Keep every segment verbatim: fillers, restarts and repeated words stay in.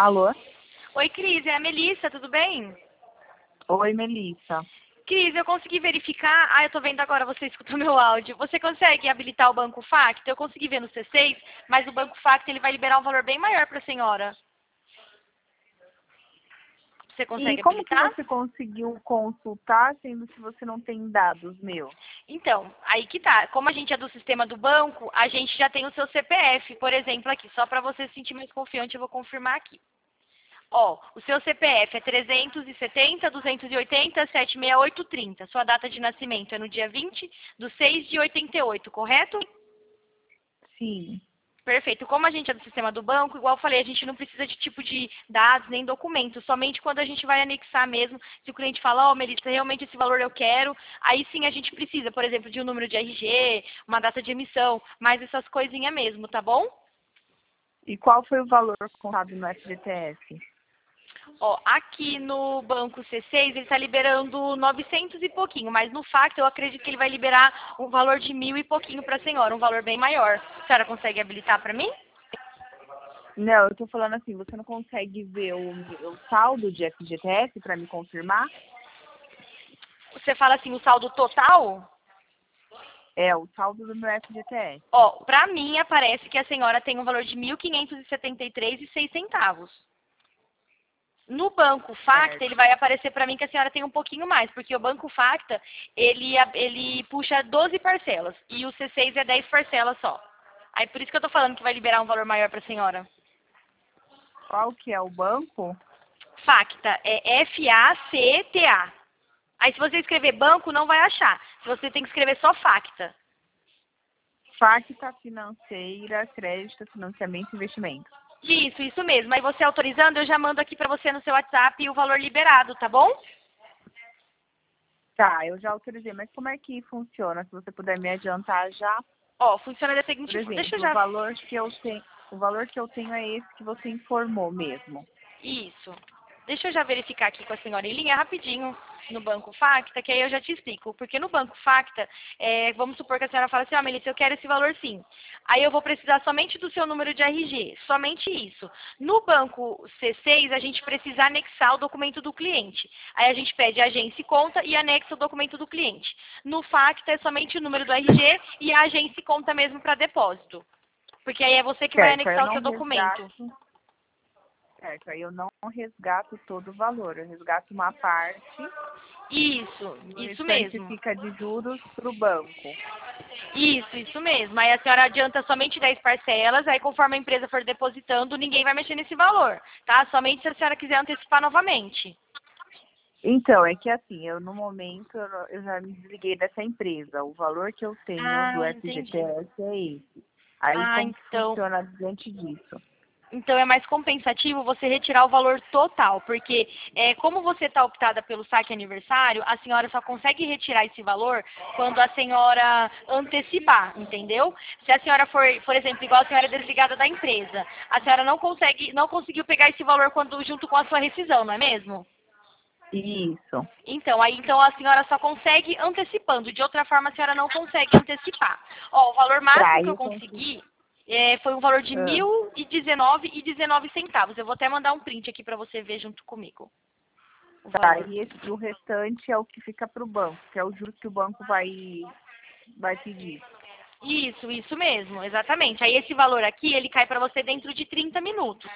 Alô? Oi, Cris, é a Melissa, tudo bem? Oi, Melissa. Cris, eu consegui verificar. Ah, eu tô vendo agora, você escutou meu áudio. Você consegue habilitar o Banco Facta? Eu consegui ver no C seis, mas o Banco Facta ele vai liberar um valor bem maior para a senhora. Você E consegue como que habilitar? você conseguiu consultar, sendo que você não tem dados meus? Então, aí que tá. Como a gente é do sistema do banco, a gente já tem o seu C P F, por exemplo, aqui. Só para você se sentir mais confiante, eu vou confirmar aqui. Ó, o seu C P F é trezentos e setenta, duzentos e oitenta, setecentos e sessenta e oito, trinta. Sua data de nascimento é no dia vinte de seis de oitenta e oito, correto? Sim. Perfeito. Como a gente é do sistema do banco, igual eu falei, a gente não precisa de tipo de dados nem documentos, somente quando a gente vai anexar mesmo, se o cliente fala, ó, oh, Melissa, realmente esse valor eu quero, aí sim a gente precisa, por exemplo, de um número de R G, uma data de emissão, mais essas coisinhas mesmo, tá bom? E qual foi o valor contado no F G T S? Ó, aqui no banco C seis ele está liberando novecentos e pouquinho, mas no Facta eu acredito que ele vai liberar um valor de mil e pouquinho para a senhora, um valor bem maior. A senhora consegue habilitar para mim? Não, eu tô falando assim, você não consegue ver o, o saldo de F G T S para me confirmar? Você fala assim, o saldo total? É, o saldo do meu F G T S. Ó, para mim aparece que a senhora tem um valor de mil quinhentos e setenta e três e seis centavos. No Banco Facta, Certo. ele vai aparecer para mim que a senhora tem um pouquinho mais, porque o Banco Facta, ele, ele puxa doze parcelas e o C seis é dez parcelas só. Aí por isso que eu tô falando que vai liberar um valor maior para a senhora. Qual que é o banco? Facta é F A C T A. Aí se você escrever banco, não vai achar. Você tem que escrever só Facta. Facta Financeira, Crédito, Financiamento e Investimento. Isso, isso mesmo. Aí você autorizando, eu já mando aqui para você no seu WhatsApp o valor liberado, tá bom? Tá, eu já autorizei, mas como é que funciona? Se você puder me adiantar já. Ó, funciona da Por seguinte forma. Deixa eu exemplo, o já... valor que eu tenho, o valor que eu tenho é esse que você informou mesmo. Isso. Deixa eu já verificar aqui com a senhora em linha rapidinho no Banco Facta, que aí eu já te explico. Porque no Banco Facta, é, vamos supor que a senhora fala assim, ó, Melissa, eu quero esse valor sim. Aí eu vou precisar somente do seu número de R G, somente isso. No Banco C seis, a gente precisa anexar o documento do cliente. Aí a gente pede agência e conta e anexa o documento do cliente. No Facta é somente o número do R G e a agência e conta mesmo para depósito. Porque aí é você que vai Certo, aí eu anexar o não seu documento. resgato, certo, aí eu não resgato todo o valor, eu resgato uma parte Isso, e o isso restante mesmo. fica de juros para o banco. Isso, isso mesmo. Aí a senhora adianta somente dez parcelas, aí conforme a empresa for depositando, ninguém vai mexer nesse valor, tá? Somente se a senhora quiser antecipar novamente. Então, é que assim, eu no momento eu, eu já me desliguei dessa empresa. O valor que eu tenho do Ah, entendi. F G T S é esse. Aí Ah, como que então, funciona diante disso? então é mais compensativo você retirar o valor total, porque é, como você está optada pelo saque aniversário, a senhora só consegue retirar esse valor quando a senhora antecipar, entendeu? Se a senhora for, por exemplo, igual a senhora é desligada da empresa, a senhora não consegue, não conseguiu pegar esse valor quando junto com a sua rescisão, não é mesmo? Isso. Então, aí então a senhora só consegue antecipando, de outra forma a senhora não consegue antecipar. Ó, o valor Tá, máximo que aí eu eu consigo. consegui é, foi um valor de Ah, mil e dezenove e dezenove centavos. Eu vou até mandar um print aqui para você ver junto comigo o tá, valor. e esse, o restante é o que fica para o banco, que é o juros que o banco vai, vai pedir. Isso, isso mesmo, exatamente. Aí esse valor aqui, ele cai para você dentro de trinta minutos.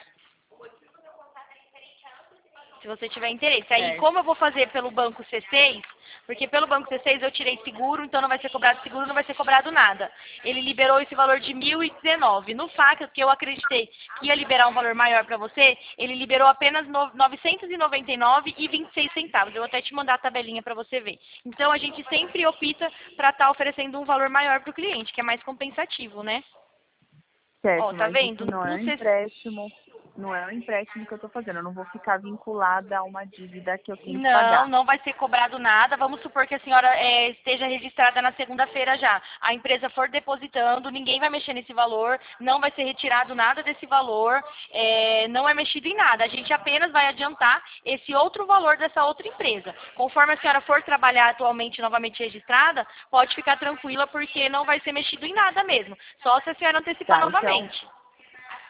Se você tiver interesse. Aí, Certo. como eu vou fazer pelo banco C seis, porque pelo banco C seis eu tirei seguro, então não vai ser cobrado seguro, não vai ser cobrado nada. Ele liberou esse valor de mil e dezenove. No Facta, que eu acreditei que ia liberar um valor maior para você, ele liberou apenas no- novecentos e noventa e nove e vinte e seis centavos. Eu vou até te mandar a tabelinha para você ver. Então, a gente sempre opta para estar oferecendo um valor maior para o cliente, que é mais compensativo, né? Ó, Certo, tá mas isso vendo? não é No um C empréstimo, não é um empréstimo que eu estou fazendo. Eu não vou ficar vinculada a uma dívida que eu tenho que Não, pagar. não vai ser cobrado nada. Vamos supor que a senhora é, esteja registrada na segunda-feira já. A empresa for depositando, ninguém vai mexer nesse valor, não vai ser retirado nada desse valor, é, não é mexido em nada. A gente apenas vai adiantar esse outro valor dessa outra empresa. Conforme a senhora for trabalhar atualmente novamente registrada, pode ficar tranquila porque não vai ser mexido em nada mesmo. Só se a senhora antecipar Tá, então, novamente.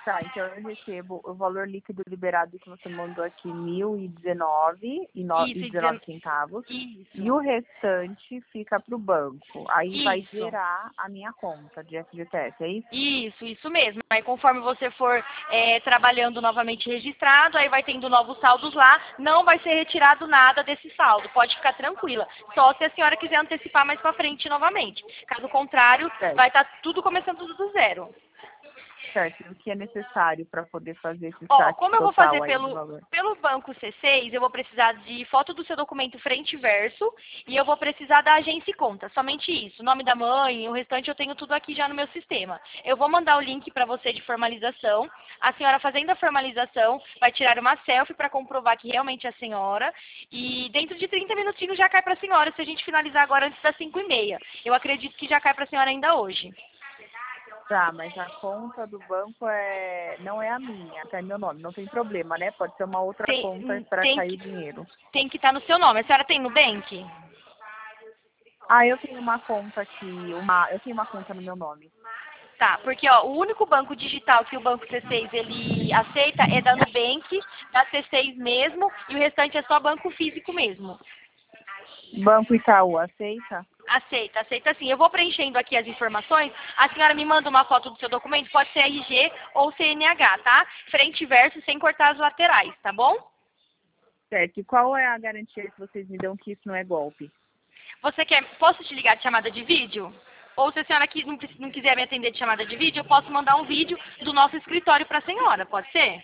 Tá, então eu recebo o valor líquido liberado que você mandou aqui, mil e dezenove e dezenove centavos. Isso. E o restante fica para o banco. Aí vai Isso. zerar a minha conta de F G T S, é isso? Isso, isso mesmo. Aí conforme você for é, trabalhando novamente registrado, aí vai tendo novos saldos lá, não vai ser retirado nada desse saldo, pode ficar tranquila. Só se a senhora quiser antecipar mais pra frente novamente. Caso contrário, Certo. vai estar tudo começando do zero. Certo, o que é necessário para poder fazer esse Ó, saque como eu vou total fazer aí do pelo, valor? pelo banco C seis, eu vou precisar de foto do seu documento frente e verso e eu vou precisar da agência e conta, somente isso. Nome da mãe, o restante eu tenho tudo aqui já no meu sistema. Eu vou mandar o link para você de formalização. A senhora fazendo a formalização vai tirar uma selfie para comprovar que realmente é a senhora e dentro de trinta minutinhos já cai para a senhora se a gente finalizar agora antes das cinco e meia. Eu acredito que já cai para a senhora ainda hoje. Tá, mas a conta do banco é não é a minha, tá? É meu nome, não tem problema, né? Pode ser uma outra Tem, conta para tem cair que, o dinheiro. tem que estar no seu nome. A senhora tem Nubank? Ah, eu tenho uma conta aqui, uma, eu tenho uma conta no meu nome. Tá, porque ó, o único banco digital que o banco C seis ele aceita é da Nubank, da C seis mesmo, e o restante é só banco físico mesmo. Banco Itaú, aceita? Aceita, aceita sim. Eu vou preenchendo aqui as informações. A senhora me manda uma foto do seu documento, pode ser R G ou C N H, tá? Frente e verso, sem cortar as laterais, tá bom? Certo. E qual é a garantia que vocês me dão que isso não é golpe? Você quer, posso te ligar de chamada de vídeo? Ou se a senhora quis- não, não quiser me atender de chamada de vídeo, eu posso mandar um vídeo do nosso escritório para a senhora, pode ser?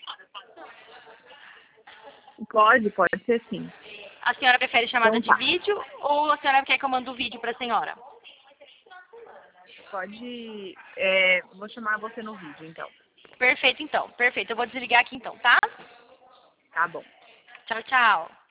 Pode, pode ser sim. A senhora prefere chamada Então de tá. vídeo ou a senhora quer que eu mande o vídeo para a senhora? Pode. É, vou chamar você no vídeo, então. Perfeito, então. Perfeito. Eu vou desligar aqui, então, tá? Tá bom. Tchau, tchau.